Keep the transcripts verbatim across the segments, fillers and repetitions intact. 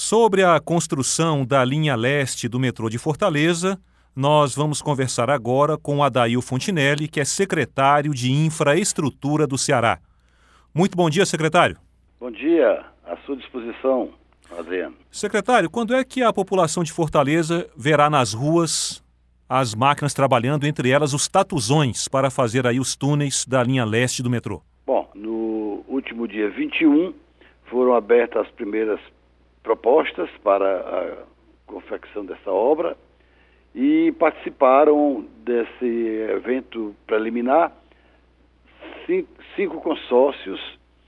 Sobre a construção da linha leste do metrô de Fortaleza, nós vamos conversar agora com o Adail Fontinelli, que é secretário de Infraestrutura do Ceará. Muito bom dia, secretário. Bom dia, à sua disposição, Adriano. Secretário, quando é que a população de Fortaleza verá nas ruas as máquinas trabalhando, entre elas os tatuzões, para fazer aí os túneis da linha leste do metrô? Bom, no último dia vinte e um foram abertas as primeiras propostas para a confecção dessa obra e participaram desse evento preliminar cinco, cinco consórcios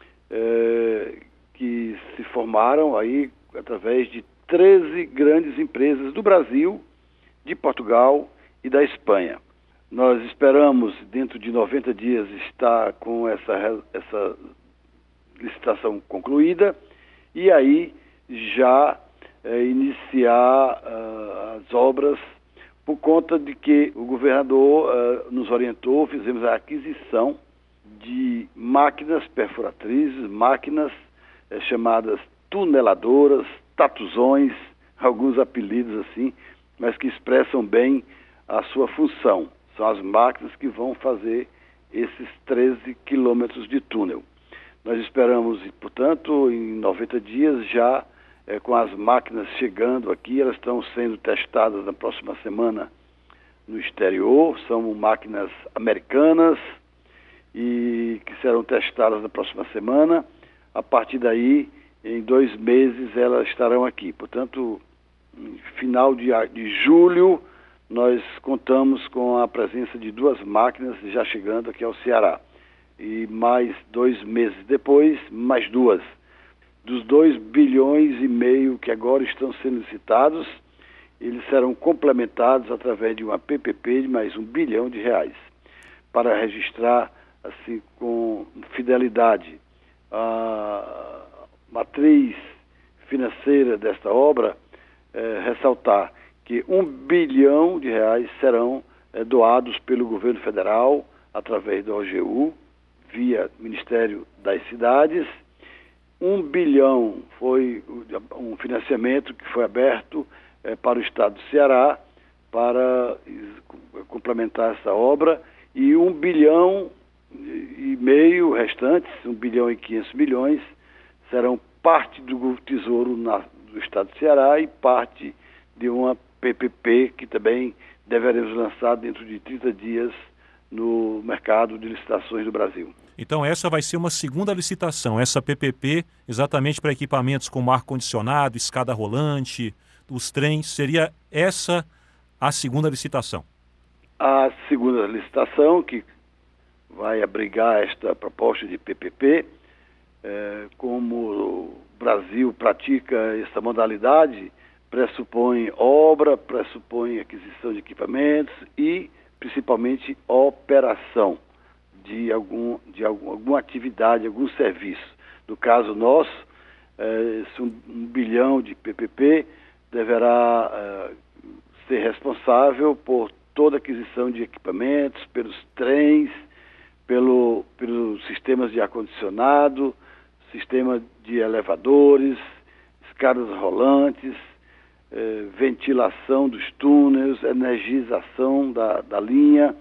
eh, que se formaram aí através de treze grandes empresas do Brasil, de Portugal e da Espanha. Nós esperamos, dentro de noventa dias, estar com essa, essa licitação concluída e aí já é, iniciar uh, as obras, por conta de que o governador uh, nos orientou, fizemos a aquisição de máquinas perfuratrizes, máquinas é, chamadas tuneladoras, tatuzões, alguns apelidos assim, mas que expressam bem a sua função. São as máquinas que vão fazer esses treze quilômetros de túnel. Nós esperamos, portanto, em noventa dias já é, com as máquinas chegando aqui, elas estão sendo testadas na próxima semana no exterior, são máquinas americanas e que serão testadas na próxima semana. A partir daí, em dois meses, elas estarão aqui. Portanto, em final de, de julho, nós contamos com a presença de duas máquinas já chegando aqui ao Ceará. E mais dois meses depois, mais duas. Dos dois bilhões e meio que agora estão sendo licitados, eles serão complementados através de uma P P P de mais um bilhão de reais, para registrar assim com fidelidade a matriz financeira desta obra, é, ressaltar que um bilhão de reais serão é, doados pelo governo federal através da O G U, via Ministério das Cidades. Um bilhão foi um financiamento que foi aberto eh, para o Estado do Ceará para complementar essa obra, e um bilhão e meio restantes, um bilhão e quinhentos milhões, serão parte do Tesouro na, do Estado do Ceará e parte de uma P P P que também deveremos lançar dentro de trinta dias no mercado de licitações do Brasil. Então essa vai ser uma segunda licitação, essa P P P, exatamente para equipamentos como ar-condicionado, escada rolante, os trens, seria essa a segunda licitação? A segunda licitação, que vai abrigar esta proposta de P P P, é, como o Brasil pratica essa modalidade, pressupõe obra, pressupõe aquisição de equipamentos e principalmente operação de, algum, de algum, alguma atividade, algum serviço. No caso nosso, eh, esse um, um bilhão de P P P deverá eh, ser responsável por toda a aquisição de equipamentos, pelos trens, pelo, pelos sistemas de ar-condicionado, sistema de elevadores, escadas rolantes, Eh, ventilação dos túneis, energização da, da linha,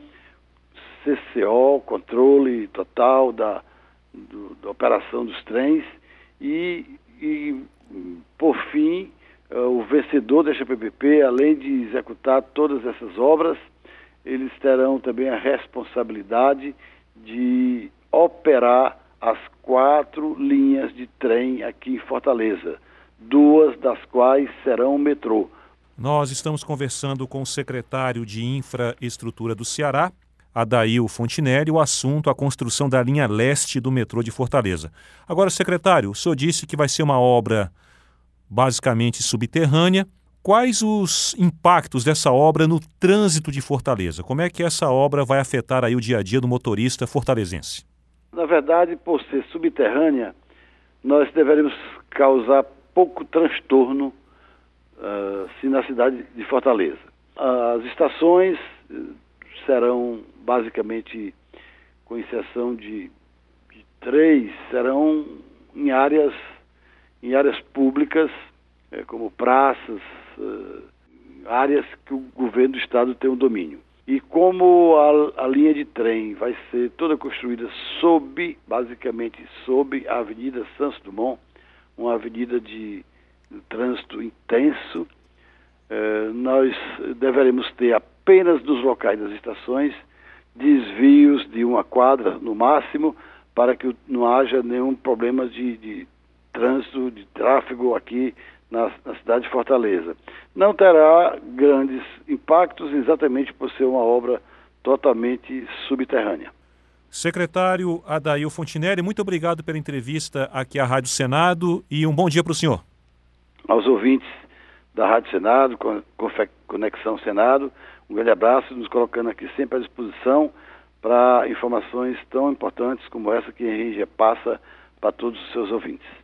C C O, controle total da, do, da operação dos trens e, e por fim, eh, o vencedor desta P P P, além de executar todas essas obras, eles terão também a responsabilidade de operar as quatro linhas de trem aqui em Fortaleza, duas das quais serão metrô. Nós estamos conversando com o secretário de Infraestrutura do Ceará, Adail Fontinelli, o assunto a construção da linha leste do metrô de Fortaleza. Agora, secretário, o senhor disse que vai ser uma obra basicamente subterrânea. Quais os impactos dessa obra no trânsito de Fortaleza? Como é que essa obra vai afetar aí o dia a dia do motorista fortalezense? Na verdade, por ser subterrânea, nós deveremos causar pouco transtorno uh, se na cidade de Fortaleza. As estações uh, serão basicamente, com exceção de, de três, serão em áreas, em áreas públicas, é, como praças, uh, áreas que o governo do estado tem um domínio. E como a, a linha de trem vai ser toda construída sob, basicamente, sob a Avenida Santos Dumont, uma avenida de, de trânsito intenso, eh, nós deveremos ter apenas nos locais das estações desvios de uma quadra, no máximo, para que não haja nenhum problema de, de trânsito, de tráfego aqui na, na cidade de Fortaleza. Não terá grandes impactos, exatamente por ser uma obra totalmente subterrânea. Secretário Adail Fontinelli, muito obrigado pela entrevista aqui à Rádio Senado e um bom dia para o senhor. Aos ouvintes da Rádio Senado, Conexão Senado, um grande abraço, nos colocando aqui sempre à disposição para informações tão importantes como essa que a R G passa para todos os seus ouvintes.